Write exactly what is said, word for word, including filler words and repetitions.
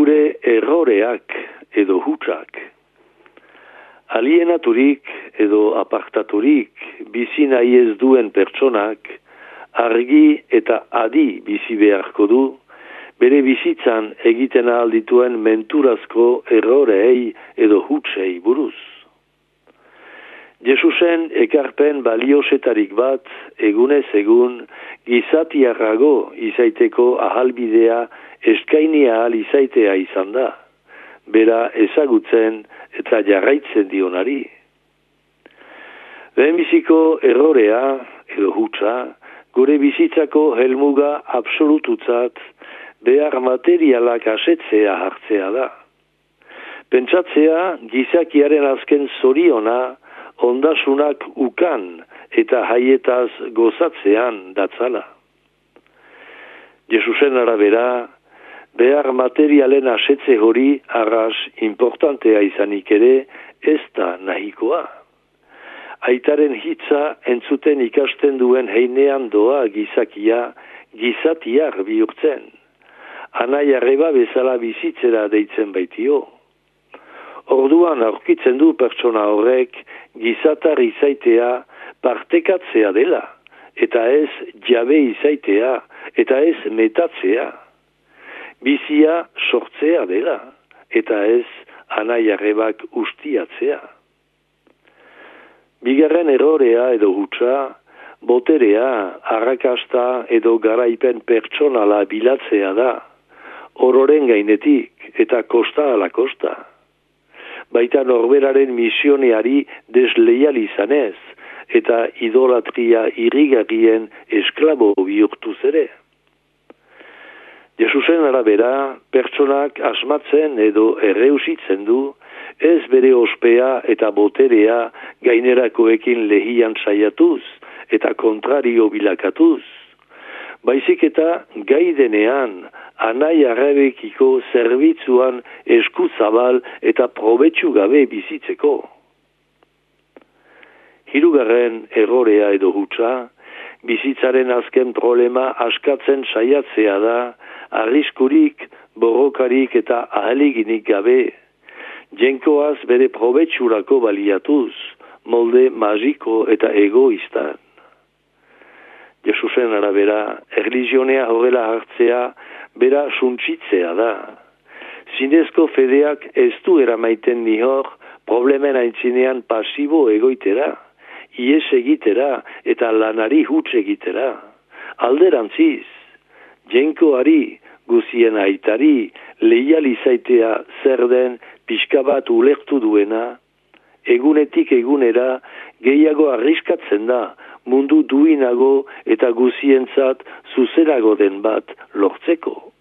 gure erroreak edo hutsak. Alienaturik edo apartaturik bizi nahi ez duen pertsonak argi eta adi bizi beharko du, bere bizitzan egiten ahal dituen menturazko errorei edo hutsei buruz. Jesusen ekarpen baliosetarik bat egunez egun gizatiarrago izaiteko ahalbidea eskaini ahal izaitea izan da, bera ezagutzen eta jarraitzen dionari. Lehenbiziko errorea edo hutsa gure bizitzako helmuga absolututzat behar materialak asetzea hartzea da. Pentsatzea gizakiaren azken zoriona ondasunak ukan eta haietaz gozatzean datzala. Jesusen arabera, behar materialen asetze hori arras importantea izanik ere ez da nahikoa. Aitaren hitza entzuten ikasten duen heinean doa gizakia gizatiar bihurtzen. Anai arreba bezala bizitzera deitzen baitio. Orduan aurkitzen du pertsona horrek gizatar izaitea partekatzea dela, eta ez jabe izaitea, eta ez metatzea. Bizia sortzea dela, eta ez anai arrebak ustiatzea. Bigarren errorea edo hutsa, boterea, arrakasta edo garaipen pertsonala bilatzea da, ororen gainetik eta kosta ala kosta. Baita norberaren misioneari desleial izanez eta idolatria irrigarrien esklabo bihurtuz ere. Jesusen arabera, pertsonak asmatzen edo erreusitzen du, ez bere ospea eta boterea gainerakoekin lehian saiatuz eta kontrario bilakatuz, baizik eta gai denean anai arrebekiko zerbitzuan eskuzabal eta probetxu gabe bizitzeko. Hirugarren errorea edo hutsa, bizitzaren azken problema askatzen saiatzea da, arriskurik, borrokarik eta ahaleginik gabe, jenkoaz bere probetxurako baliatuz, molde magiko eta egoistan. Jesusen arabera, erlijionea horrela hartzea, bera suntsitzea da. Zinezko fedeak ez du eramaiten nihor problemen aintzinean pasibo egoitera, ies egitera eta lanari huts egitera. Alderantziz, jenkoari, guzien aitari, leial izaitea zer den pixka bat ulertu duena, egunetik egunera gehiago arriskatzen da mundu duinago eta guzientzat zuzerago den bat lortzeko.